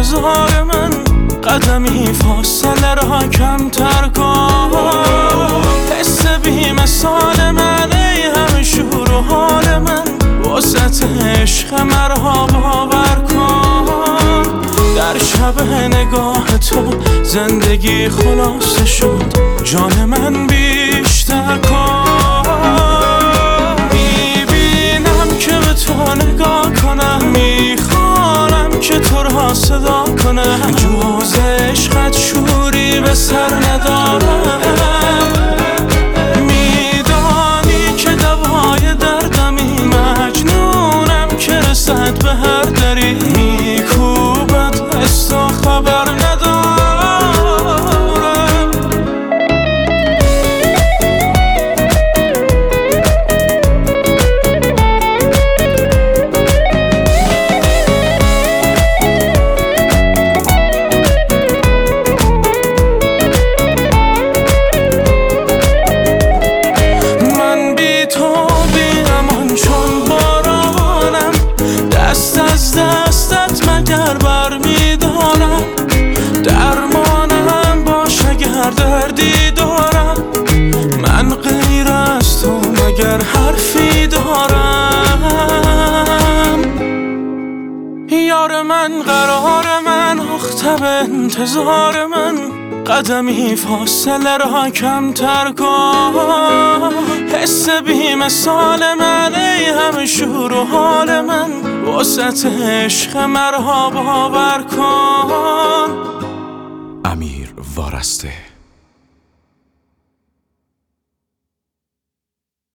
انتظار من، قدمی فاصله را کمتر کن. حس بی مثال من، ای همه شور و حال من، وسط عشق مرا باور کن. در شب نگاه تو زندگی خلاصه شد، جان من بیشتر کن. میبینم که به تو نگاه کنم، میخوانم که تو را صدا کنم، جز عشقت شوری به سر ندارم. میدانی که دوای دردمی، مجنونم که رسد به هر دری، میکوبد حس و خبر ندارم. من بی تو بی امان چون بارانم، دست از دستت مگر برمیدارم. درمانم باش اگر دردی دارم، من غیر از تو مگر حرفی دارم. یار من، قرار من، اختب انتظار من، قدمی فاصله را کمتر کن. حس بی مثال من، ای همه شور و حال من، وسط عشق مرا باور کن. امیر وارسته.